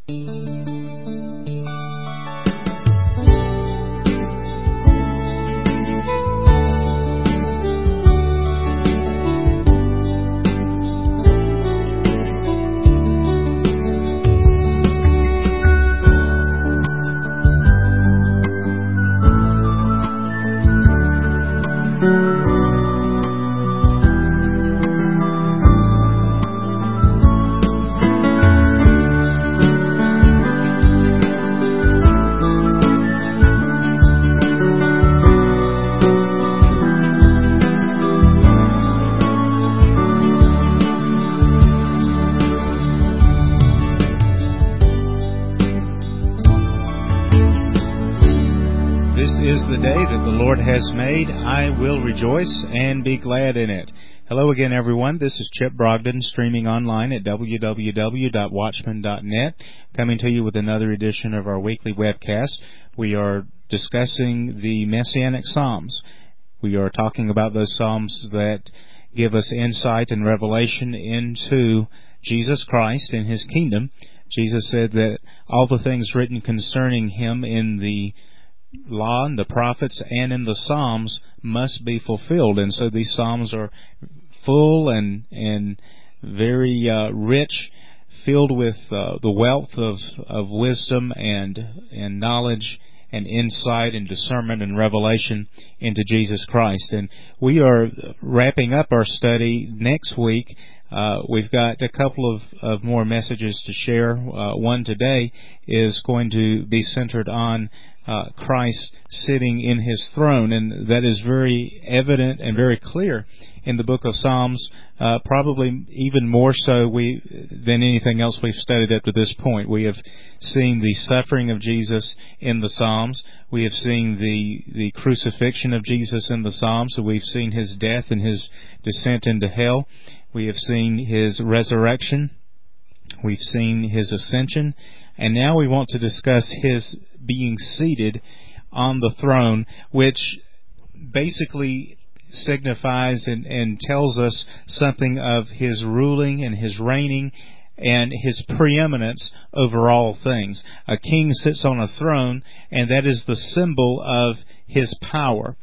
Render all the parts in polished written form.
Has made, I will rejoice and be glad in it. Hello again, everyone. This is Chip Brogdon, streaming online at www.watchman.net, coming to you with another edition of our weekly webcast. We are discussing the Messianic Psalms. We are talking about those Psalms that give us insight and revelation into Jesus Christ and His kingdom. Jesus said that all the things written concerning Him in the law and the prophets and in the Psalms must be fulfilled. And so these Psalms are full and very rich, filled with the wealth of wisdom and knowledge and insight and discernment and revelation into Jesus Christ. And we are wrapping up our study next week. We've got a couple of more messages to share. One today is going to be centered on Christ sitting in His throne, and that is very evident and very clear in the book of Psalms, probably even more so than anything else we've studied up to this point. We have seen the suffering of Jesus in the Psalms. We have seen the crucifixion of Jesus in the Psalms. So we've seen His death and His descent into hell. We have seen His resurrection. We've seen His ascension. And now we want to discuss His being seated on the throne, which basically signifies and tells us something of His ruling and His reigning and His preeminence over all things. A king sits on a throne, and that is the symbol of His power.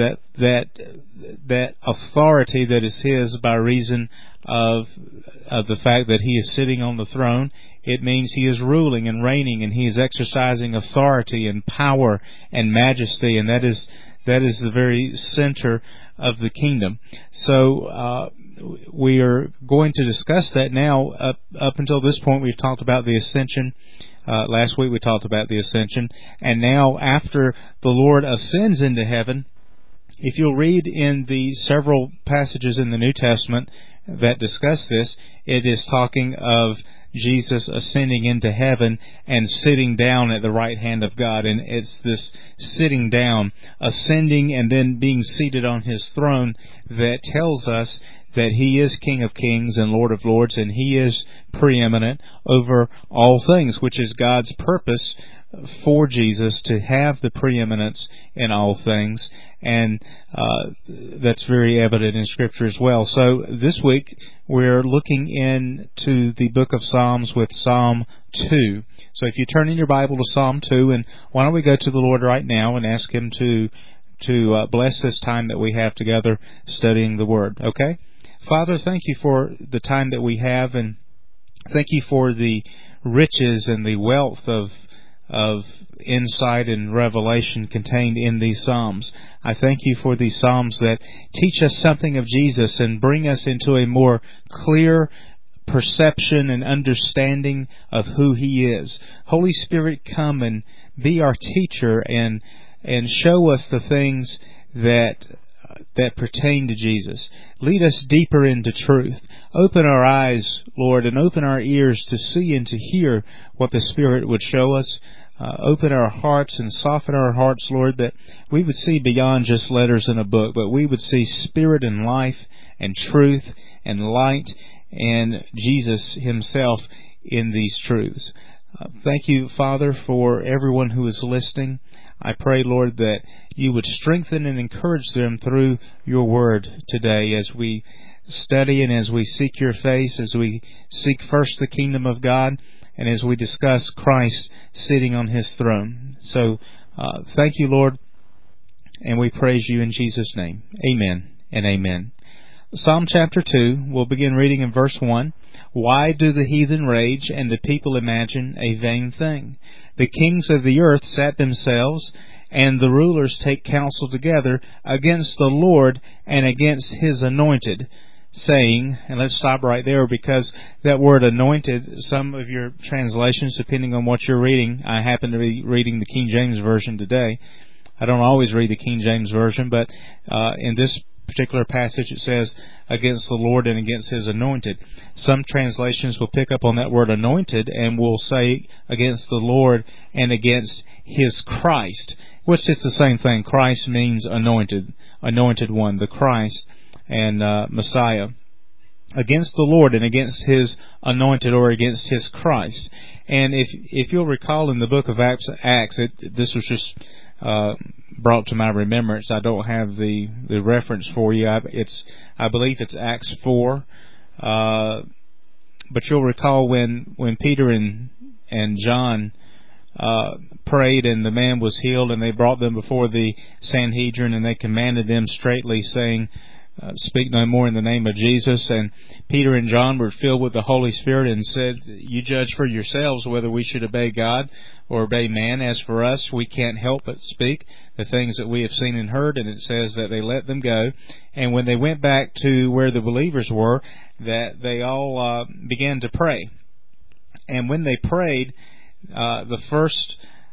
That authority that is His by reason of the fact that He is sitting on the throne. It means He is ruling and reigning, and He is exercising authority and power and majesty, and that is the very center of the kingdom. So we are going to discuss that now. Up until this point, we've talked about the ascension. Last week we talked about the ascension, and now after the Lord ascends into heaven, if you'll read in the several passages in the New Testament that discuss this, it is talking of Jesus ascending into heaven and sitting down at the right hand of God. And it's this sitting down, ascending, and then being seated on His throne that tells us that He is King of Kings and Lord of Lords, and He is preeminent over all things, which is God's purpose for Jesus to have the preeminence in all things. And that's very evident in Scripture as well. So this week we're looking into the book of Psalms with Psalm 2. So if you turn in your Bible to Psalm 2, and why don't we go to the Lord right now and ask Him to bless this time that we have together studying the Word. Okay? Father, thank You for the time that we have, and thank You for the riches and the wealth of insight and revelation contained in these Psalms. I thank You for these Psalms that teach us something of Jesus and bring us into a more clear perception and understanding of who He is. Holy Spirit, come and be our teacher and show us the things that pertain to Jesus. Lead us deeper into truth. Open our eyes, Lord, and open our ears to see and to hear what the Spirit would show us. Open our hearts and soften our hearts, Lord, that we would see beyond just letters in a book, but we would see spirit and life and truth and light and Jesus Himself in these truths. Thank You, Father, for everyone who is listening. I pray, Lord, that You would strengthen and encourage them through Your Word today as we study and as we seek Your face, as we seek first the kingdom of God, and as we discuss Christ sitting on His throne. So, thank you, Lord, and we praise you in Jesus' name. Amen and amen. Psalm chapter 2, we'll begin reading in verse 1. Why do the heathen rage and the people imagine a vain thing? The kings of the earth set themselves, and the rulers take counsel together against the Lord and against His anointed, saying, and let's stop right there, because that word anointed, some of your translations, depending on what you're reading, I happen to be reading the King James Version today. I don't always read the King James Version, but in this particular passage it says against the Lord and against His anointed. Some translations will pick up on that word anointed and will say against the Lord and against His Christ, which is the same thing. Christ means anointed one, the Christ and Messiah. Against the Lord and against His anointed, or against His Christ. And if you'll recall in the book of Acts, this was just brought to my remembrance. I don't have the reference for you. I believe it's Acts 4. But you'll recall when Peter and John prayed and the man was healed, and they brought them before the Sanhedrin, and they commanded them straitly, saying, speak no more in the name of Jesus. And Peter and John were filled with the Holy Spirit and said, you judge for yourselves whether we should obey God or obey man. As for us, we can't help but speak the things that we have seen and heard. And it says that they let them go. And when they went back to where the believers were, that they all began to pray. And when they prayed, the first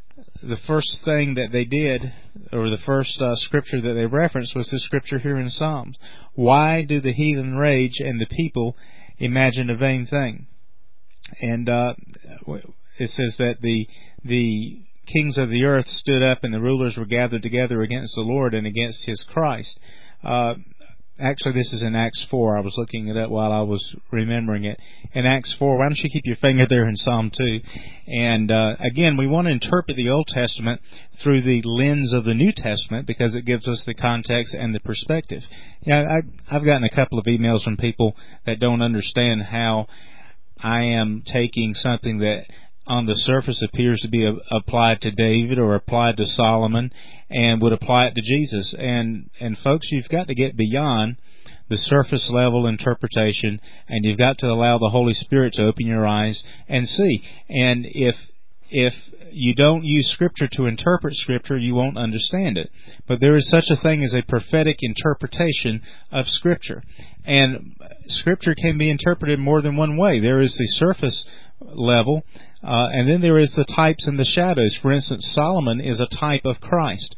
thing that they did, or the first scripture that they referenced, was this scripture here in Psalms. Why do the heathen rage and the people imagine a vain thing? And it says that the kings of the earth stood up and the rulers were gathered together against the Lord and against His Christ. Actually, this is in Acts 4. I was looking it up while I was remembering it. In Acts 4, why don't you keep your finger there in Psalm 2? And again, we want to interpret the Old Testament through the lens of the New Testament, because it gives us the context and the perspective. I've gotten a couple of emails from people that don't understand how I am taking something that on the surface appears to be applied to David or applied to Solomon, and would apply it to Jesus. And folks, you've got to get beyond the surface level interpretation, and you've got to allow the Holy Spirit to open your eyes and see. And if you don't use Scripture to interpret Scripture, you won't understand it. But there is such a thing as a prophetic interpretation of Scripture. And Scripture can be interpreted more than one way. There is the surface level, and then there is the types and the shadows. For instance, Solomon is a type of Christ.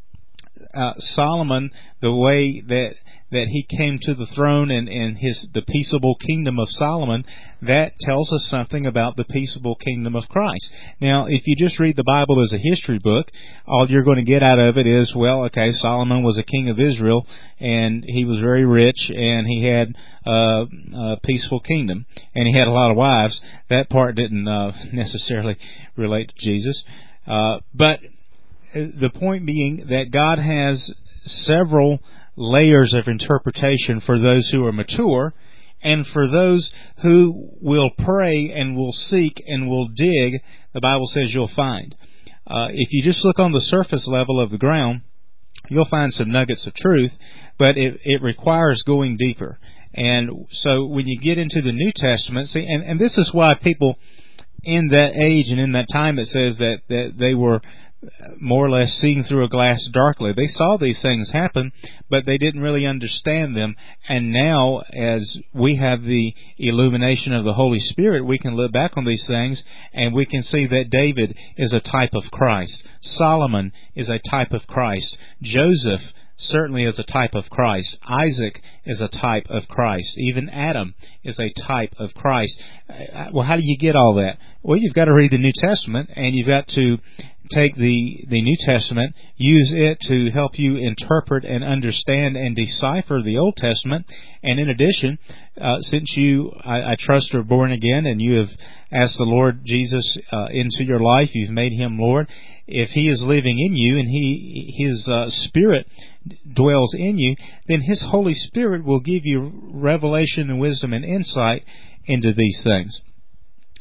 Solomon, the way that he came to the throne and the peaceable kingdom of Solomon, that tells us something about the peaceable kingdom of Christ. Now, if you just read the Bible as a history book, all you're going to get out of it is, well, okay, Solomon was a king of Israel, and he was very rich, and he had a peaceful kingdom, and he had a lot of wives. That part didn't necessarily relate to Jesus. But the point being that God has several layers of interpretation for those who are mature, and for those who will pray and will seek and will dig, the Bible says you'll find. If you just look on the surface level of the ground, you'll find some nuggets of truth, but it requires going deeper. And so when you get into the New Testament, see, and this is why people in that age and in that time, it says that they were more or less seeing through a glass darkly. They saw these things happen, but they didn't really understand them. And now, as we have the illumination of the Holy Spirit, we can look back on these things and we can see that David is a type of Christ. Solomon is a type of Christ. Joseph certainly is a type of Christ. Isaac is a type of Christ. Even Adam is a type of Christ. Well, how do you get all that? Well, you've got to read the New Testament, and you've got to take the New Testament, use it to help you interpret and understand and decipher the Old Testament. And in addition, since I trust, are born again, and you have asked the Lord Jesus into your life, you've made Him Lord. If He is living in you and His Spirit dwells in you, then His Holy Spirit will give you revelation and wisdom and insight into these things.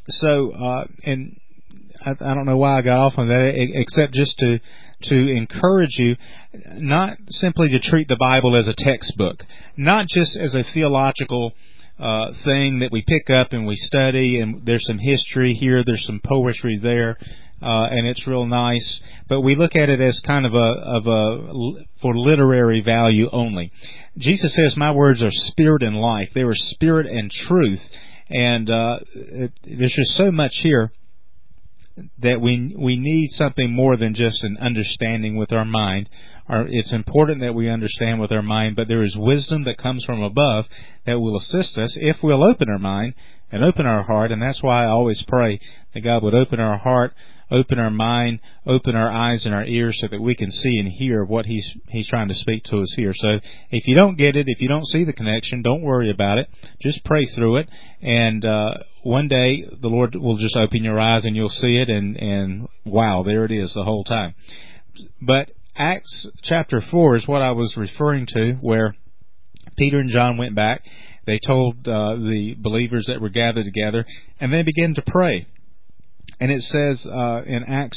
And I don't know why I got off on that, except just to encourage you not simply to treat the Bible as a textbook, not just as a theological thing that we pick up and we study, and there's some history here, there's some poetry there, and it's real nice, but we look at it as kind of for literary value only. Jesus says, "My words are spirit and life." They were spirit and truth, and there's just so much here that we need something more than just an understanding with our mind. It's important that we understand with our mind, but there is wisdom that comes from above that will assist us if we'll open our mind and open our heart. And that's why I always pray that God would open our heart, open our mind, open our eyes and our ears so that we can see and hear what He's trying to speak to us here. So if you don't get it, if you don't see the connection, don't worry about it. Just pray through it, and one day the Lord will just open your eyes and you'll see it, and wow, there it is the whole time. But Acts chapter 4 is what I was referring to, where Peter and John went back. They told the believers that were gathered together, and they began to pray. And it says in Acts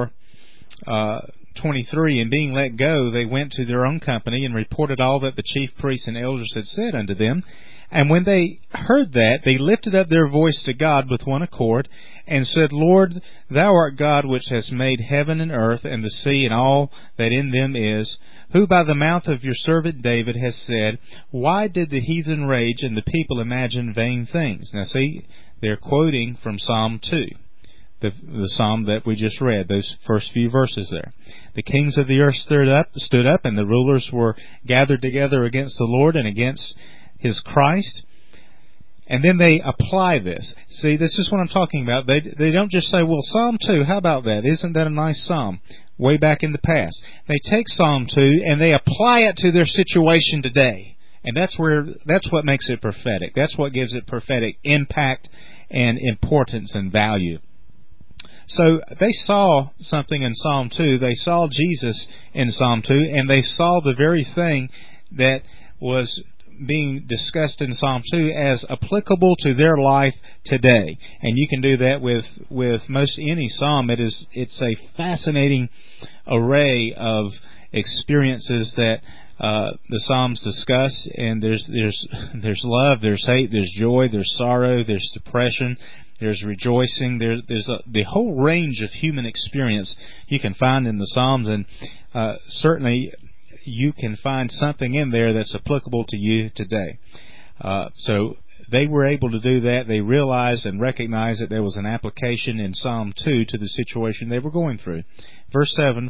4:23, "And being let go, they went to their own company and reported all that the chief priests and elders had said unto them. And when they heard that, they lifted up their voice to God with one accord, and said, Lord, Thou art God which hast made heaven and earth and the sea and all that in them is, who by the mouth of your servant David has said, Why did the heathen rage and the people imagine vain things?" Now see, they're quoting from Psalm 2. The psalm that we just read, those first few verses there. "The kings of the earth stood up, and the rulers were gathered together against the Lord and against His Christ." And then they apply this. See, this is what I'm talking about. They don't just say, well, Psalm 2, how about that? Isn't that a nice psalm? Way back in the past. They take Psalm 2 and they apply it to their situation today. And that's what makes it prophetic. That's what gives it prophetic impact and importance and value. So they saw something in Psalm 2. They saw Jesus in Psalm 2, and they saw the very thing that was being discussed in Psalm 2 as applicable to their life today. And you can do that with most any psalm. It's a fascinating array of experiences that the Psalms discuss, and there's love, there's hate, there's joy, there's sorrow, there's depression, there's rejoicing. There's the whole range of human experience you can find in the Psalms, and certainly you can find something in there that's applicable to you today. So they were able to do that. They realized and recognized that there was an application in Psalm 2 to the situation they were going through. Verse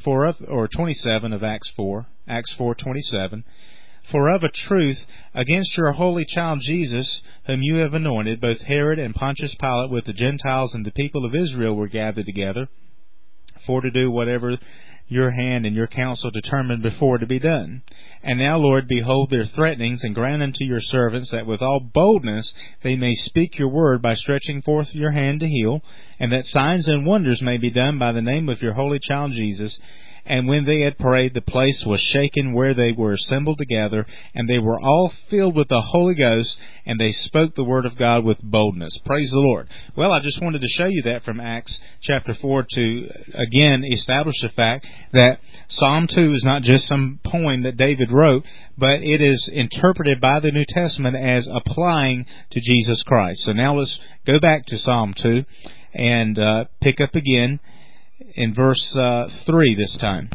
27 of Acts 4:27. "For of a truth, against your holy child Jesus, whom you have anointed, both Herod and Pontius Pilate with the Gentiles and the people of Israel were gathered together, for to do whatever your hand and your counsel determined before to be done. And now, Lord, behold their threatenings, and grant unto your servants that with all boldness they may speak your word by stretching forth your hand to heal, and that signs and wonders may be done by the name of your holy child Jesus. And when they had prayed, the place was shaken where they were assembled together, and they were all filled with the Holy Ghost, and they spoke the word of God with boldness." Praise the Lord. Well, I just wanted to show you that from Acts chapter 4 to, again, establish the fact that Psalm 2 is not just some poem that David wrote, but it is interpreted by the New Testament as applying to Jesus Christ. So now let's go back to Psalm 2 and pick up again in verse 3 this time.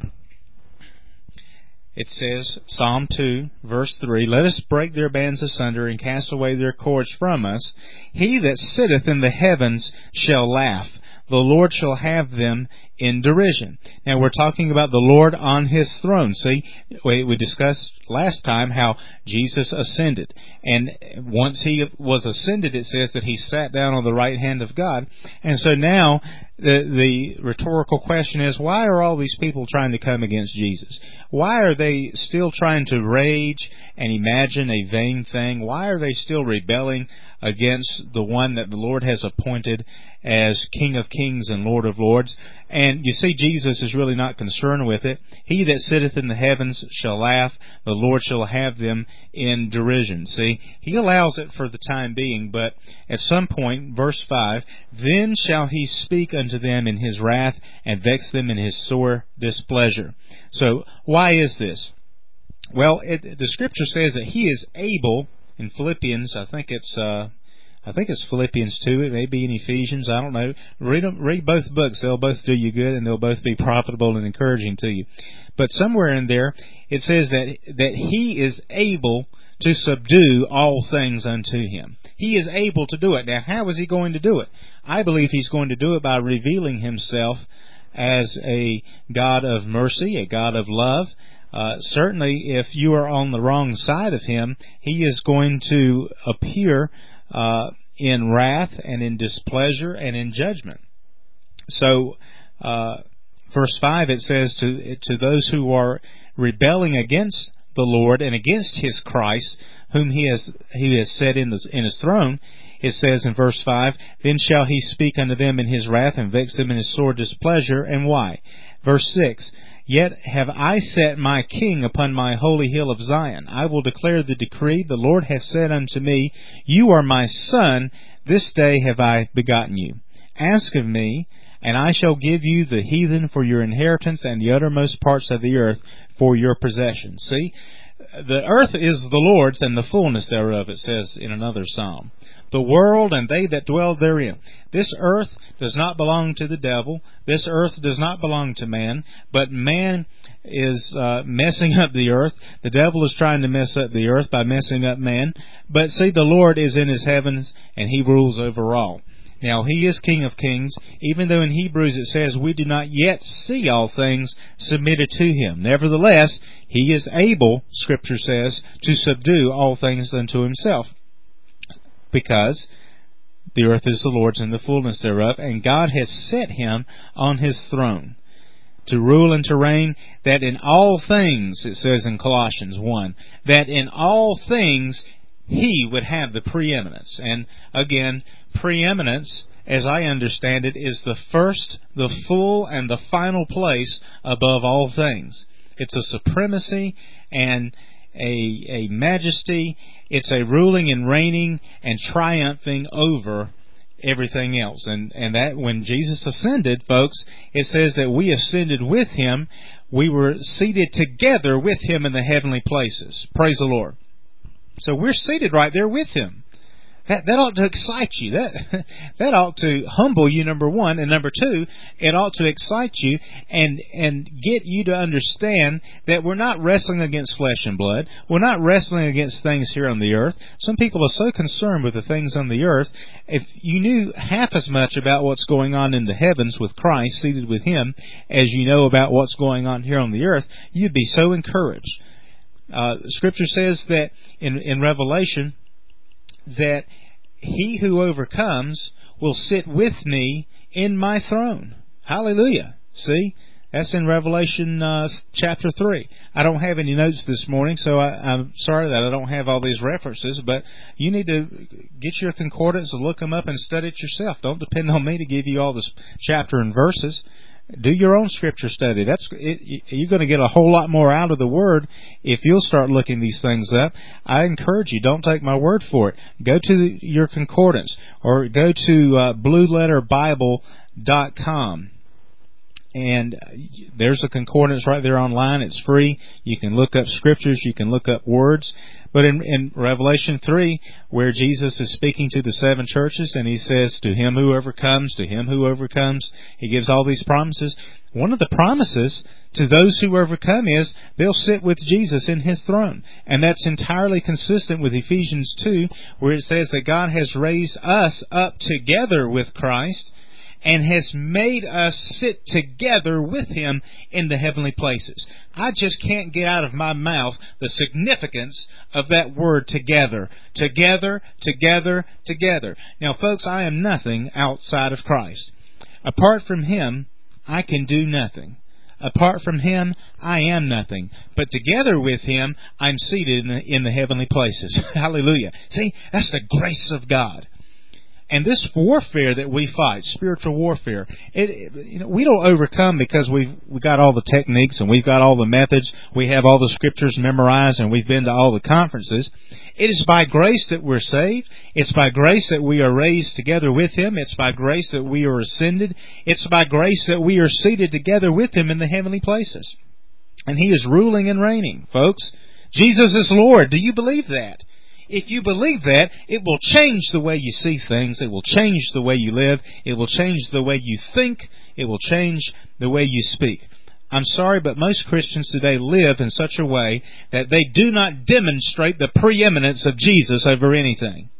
It says, Psalm 2, verse 3, "Let us break their bands asunder and cast away their cords from us. He that sitteth in the heavens shall laugh. The Lord shall have them in derision." Now we're talking about the Lord on His throne. See, we discussed last time how Jesus ascended. And once He was ascended, it says that He sat down on the right hand of God. And so now the rhetorical question is, why are all these people trying to come against Jesus? Why are they still trying to rage and imagine a vain thing? Why are they still rebelling against the one that the Lord has appointed as King of Kings and Lord of Lords. And you see, Jesus is really not concerned with it. He that sitteth in the heavens shall laugh, the Lord shall have them in derision. See, He allows it for the time being, but at some point, verse 5, then shall He speak unto them in His wrath, and vex them in His sore displeasure. So, why is this? Well, the Scripture says that He is able, in Philippians, I think it's Philippians 2, it may be in Ephesians, I don't know. Read both books, they'll both do you good and they'll both be profitable and encouraging to you. But somewhere in there, it says that He is able to subdue all things unto Him. He is able to do it. Now, how is He going to do it? I believe He's going to do it by revealing Himself as a God of mercy, a God of love. Certainly, if you are on the wrong side of Him, He is going to appear in wrath and in displeasure and in judgment. So, verse 5, it says to those who are rebelling against the Lord and against His Christ, whom He has set in His throne, it says in verse 5, then shall He speak unto them in His wrath and vex them in His sore displeasure. And why? Verse 6, yet have I set my King upon my holy hill of Zion. I will declare the decree. The Lord hath said unto me, you are my son. This day have I begotten you. Ask of me, and I shall give you the heathen for your inheritance, and the uttermost parts of the earth for your possession. See, the earth is the Lord's, and the fullness thereof, it says in another psalm. The world and they that dwell therein. This earth does not belong to the devil. This earth does not belong to man. But man is messing up the earth. The devil is trying to mess up the earth by messing up man. But see, the Lord is in His heavens, and He rules over all. Now, He is King of Kings, even though in Hebrews it says we do not yet see all things submitted to Him. Nevertheless, He is able, Scripture says, to subdue all things unto Himself. Because the earth is the Lord's and the fullness thereof, and God has set Him on His throne to rule and to reign, that in all things, it says in Colossians 1, that in all things He would have the preeminence. And again, preeminence, as I understand it, is the first, the full, and the final place above all things. It's a supremacy and a majesty. It's a ruling and reigning and triumphing over everything else. And that when Jesus ascended, folks, it says that we ascended with Him. We were seated together with Him in the heavenly places. Praise the Lord. So we're seated right there with Him. That ought to excite you. That ought to humble you, number one. And number two, it ought to excite you and get you to understand that we're not wrestling against flesh and blood. We're not wrestling against things here on the earth. Some people are so concerned with the things on the earth. If you knew half as much about what's going on in the heavens with Christ, seated with Him, as you know about what's going on here on the earth, you'd be so encouraged. Scripture says that in Revelation, that He who overcomes will sit with me in my throne. Hallelujah. See? That's in Revelation chapter 3. I don't have any notes this morning, so I'm sorry that I don't have all these references, but you need to get your concordance and look them up and study it yourself. Don't depend on me to give you all this chapter and verses. Do your own scripture study. You're going to get a whole lot more out of the Word if you'll start looking these things up. I encourage you, don't take my word for it. Go to your concordance or go to blueletterbible.com. And there's a concordance right there online. It's free. You can look up scriptures. You can look up words. But in Revelation 3, where Jesus is speaking to the 7 churches, and He says, to him who overcomes, He gives all these promises. One of the promises to those who overcome is they'll sit with Jesus in His throne. And that's entirely consistent with Ephesians 2, where it says that God has raised us up together with Christ and has made us sit together with Him in the heavenly places. I just can't get out of my mouth the significance of that word together. Together, together, together. Now, folks, I am nothing outside of Christ. Apart from Him, I can do nothing. Apart from Him, I am nothing. But together with Him, I'm seated in the heavenly places. Hallelujah. See, that's the grace of God. And this warfare that we fight, spiritual warfare, we don't overcome because we got all the techniques and we've got all the methods, we have all the scriptures memorized and we've been to all the conferences. It is by grace that we're saved. It's by grace that we are raised together with Him. It's by grace that we are ascended. It's by grace that we are seated together with Him in the heavenly places. And He is ruling and reigning, folks. Jesus is Lord. Do you believe that? If you believe that, it will change the way you see things. It will change the way you live. It will change the way you think. It will change the way you speak. I'm sorry, but most Christians today live in such a way that they do not demonstrate the preeminence of Jesus over anything.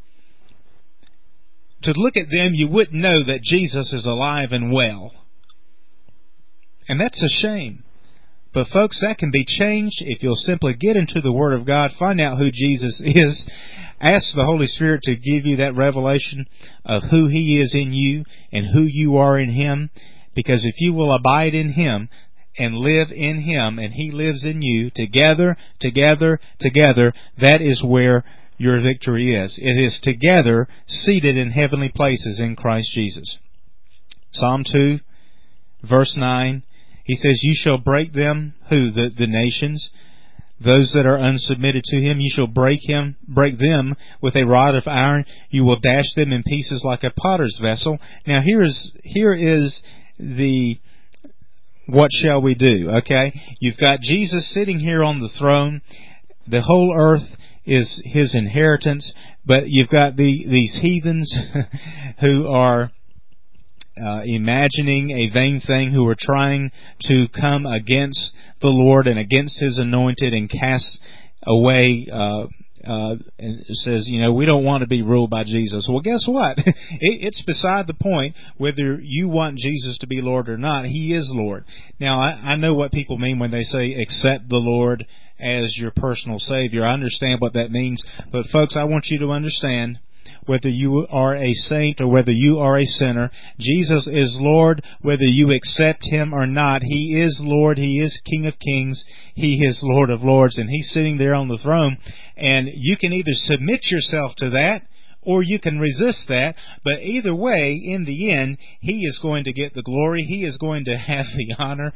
To look at them, you wouldn't know that Jesus is alive and well. And that's a shame. But folks, that can be changed if you'll simply get into the Word of God, find out who Jesus is, ask the Holy Spirit to give you that revelation of who He is in you and who you are in Him. Because if you will abide in Him and live in Him and He lives in you, together, that is where your victory is. It is together, seated in heavenly places in Christ Jesus. Psalm 2, verse 9. He says, you shall break them, who? The nations, those that are unsubmitted to Him. You shall break them with a rod of iron. You will dash them in pieces like a potter's vessel. Now here is the what shall we do? Okay? You've got Jesus sitting here on the throne. The whole earth is His inheritance, but you've got these heathens who are imagining a vain thing, who are trying to come against the Lord and against His anointed and cast away, and it says, we don't want to be ruled by Jesus. Well, guess what? It's beside the point whether you want Jesus to be Lord or not. He is Lord. Now, I know what people mean when they say accept the Lord as your personal Savior. I understand what that means. But folks, I want you to understand, whether you are a saint or whether you are a sinner, Jesus is Lord whether you accept Him or not. He is Lord. He is King of Kings. He is Lord of Lords. And He's sitting there on the throne. And you can either submit yourself to that or you can resist that. But either way, in the end, He is going to get the glory. He is going to have the honor.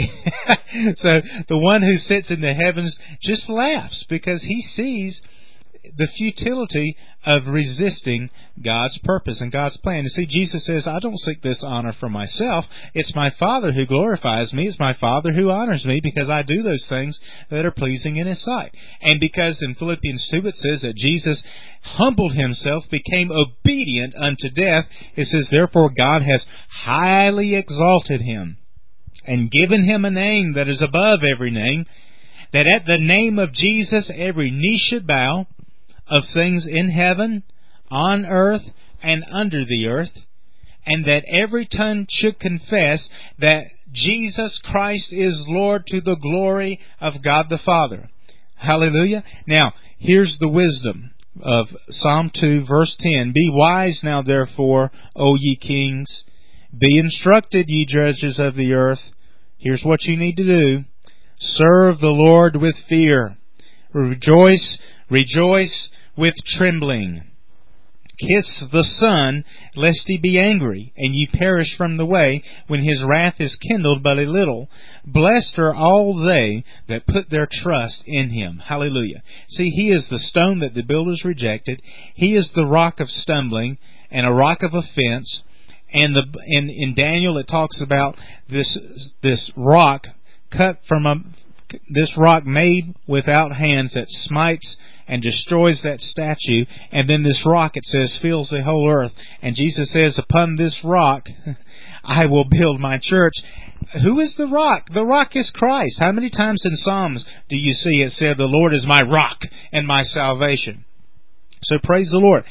So the one who sits in the heavens just laughs because he sees the futility of resisting God's purpose and God's plan. You see, Jesus says, I don't seek this honor for myself. It's my Father who glorifies me. It's my Father who honors me because I do those things that are pleasing in His sight. And because in Philippians 2 it says that Jesus humbled Himself, became obedient unto death. It says, therefore God has highly exalted Him and given Him a name that is above every name, that at the name of Jesus every knee should bow, of things in heaven, on earth, and under the earth, and that every tongue should confess that Jesus Christ is Lord, to the glory of God the Father. Hallelujah. Now, here's the wisdom of Psalm 2, verse 10. Be wise now, therefore, O ye kings. Be instructed, ye judges of the earth. Here's what you need to do. Serve the Lord with fear. Rejoice with trembling. Kiss the Son, lest He be angry, and ye perish from the way, when His wrath is kindled but a little. Blessed are all they that put their trust in Him. Hallelujah. See, He is the stone that the builders rejected. He is the rock of stumbling and a rock of offense. And in Daniel it talks about this rock cut from this rock made without hands that smites and destroys that statue. And then this rock, it says, fills the whole earth. And Jesus says, upon this rock I will build my church. Who is the rock? The rock is Christ. How many times in Psalms do you see it said, the Lord is my rock and my salvation? So praise the Lord.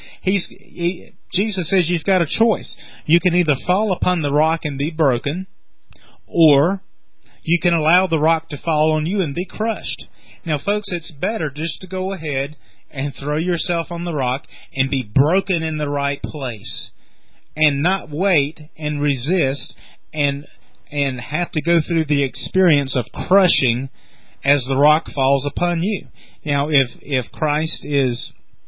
Jesus says you've got a choice. You can either fall upon the rock and be broken, or you can allow the rock to fall on you and be crushed. Now, folks, it's better just to go ahead and throw yourself on the rock and be broken in the right place, and not wait and resist and have to go through the experience of crushing as the rock falls upon you. Now, if Christ is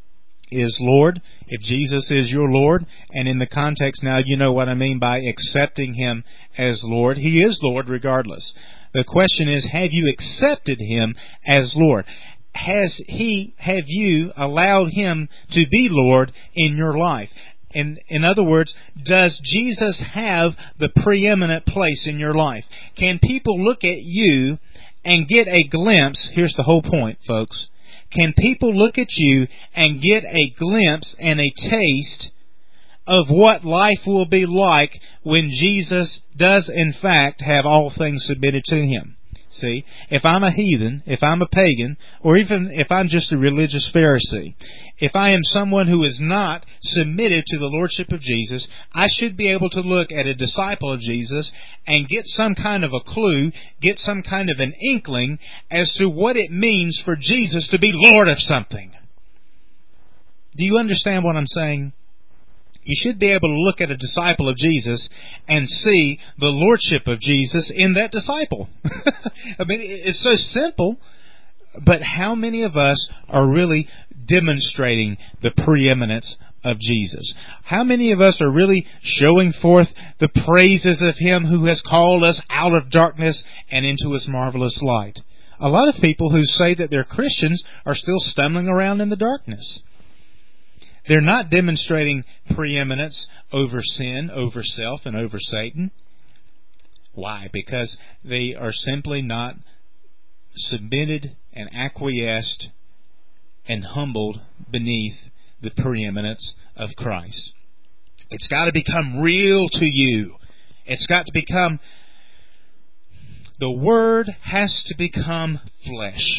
is Lord, if Jesus is your Lord, and in the context now you know what I mean by accepting Him as Lord, He is Lord regardless. The question is, have you accepted Him as Lord? Have you allowed Him to be Lord in your life? In other words, does Jesus have the preeminent place in your life? Can people look at you and get a glimpse? Here's the whole point, folks. Can people look at you and get a glimpse and a taste of what life will be like when Jesus does in fact have all things submitted to Him? See, if I'm a heathen, if I'm a pagan, or even if I'm just a religious Pharisee, if I am someone who is not submitted to the Lordship of Jesus, I should be able to look at a disciple of Jesus and get some kind of a clue, get some kind of an inkling as to what it means for Jesus to be Lord of something. Do you understand what I'm saying? You should be able to look at a disciple of Jesus and see the Lordship of Jesus in that disciple. I mean, it's so simple, but how many of us are really demonstrating the preeminence of Jesus? How many of us are really showing forth the praises of Him who has called us out of darkness and into His marvelous light? A lot of people who say that they're Christians are still stumbling around in the darkness. They're not demonstrating preeminence over sin, over self, and over Satan. Why? Because they are simply not submitted and acquiesced and humbled beneath the preeminence of Christ. It's got to become real to you. It's got to become, the Word has to become flesh.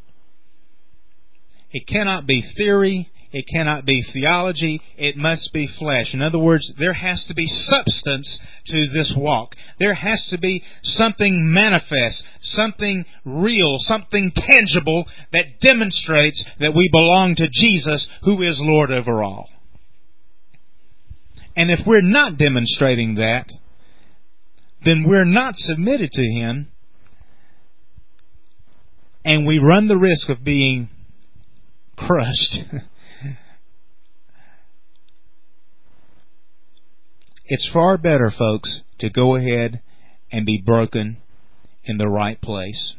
It cannot be theory. It cannot be theology. It must be flesh. In other words, there has to be substance to this walk. There has to be something manifest, something real, something tangible that demonstrates that we belong to Jesus, who is Lord over all. And if we're not demonstrating that, then we're not submitted to Him, and we run the risk of being crushed. It's far better, folks, to go ahead and be broken in the right place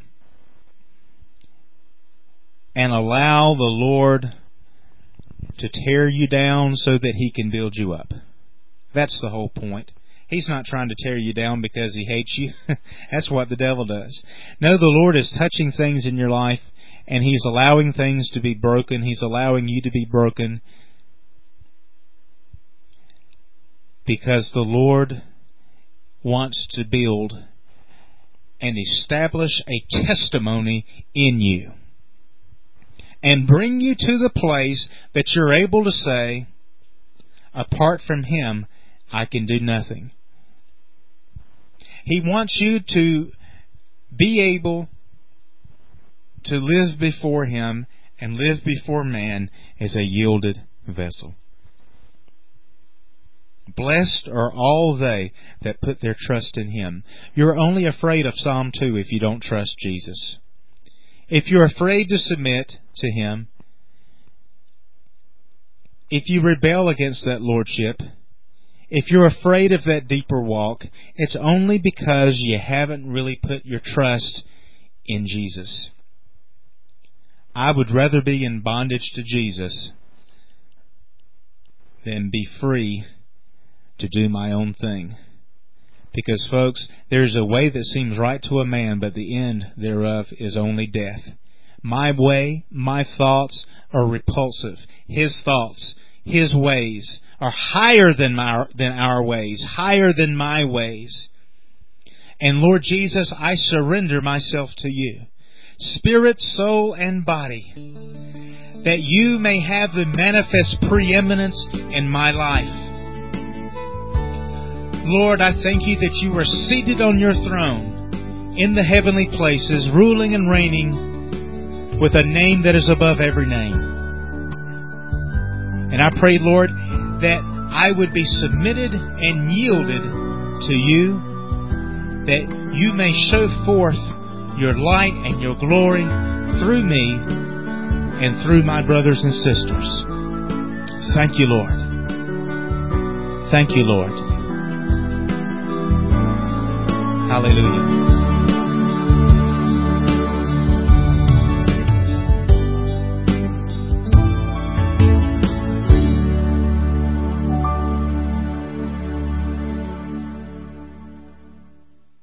and allow the Lord to tear you down so that He can build you up. That's the whole point. He's not trying to tear you down because He hates you. That's what the devil does. No, the Lord is touching things in your life, and He's allowing things to be broken. He's allowing you to be broken because the Lord wants to build and establish a testimony in you and bring you to the place that you're able to say, apart from Him, I can do nothing. He wants you to be able to live before Him and live before man as a yielded vessel. Blessed are all they that put their trust in Him. You're only afraid of Psalm 2 if you don't trust Jesus. If you're afraid to submit to Him, if you rebel against that Lordship, if you're afraid of that deeper walk, it's only because you haven't really put your trust in Jesus. I would rather be in bondage to Jesus than be free to do my own thing. Because, folks, there's a way that seems right to a man, but the end thereof is only death. My way, my thoughts are repulsive. His thoughts, His ways are higher than our ways, higher than my ways. And Lord Jesus, I surrender myself to You, spirit, soul, and body, that You may have the manifest preeminence in my life. Lord, I thank You that You are seated on Your throne in the heavenly places, ruling and reigning with a name that is above every name. And I pray, Lord, that I would be submitted and yielded to You, that You may show forth Your light and Your glory through me and through my brothers and sisters. Thank you, Lord. Thank you, Lord. Hallelujah.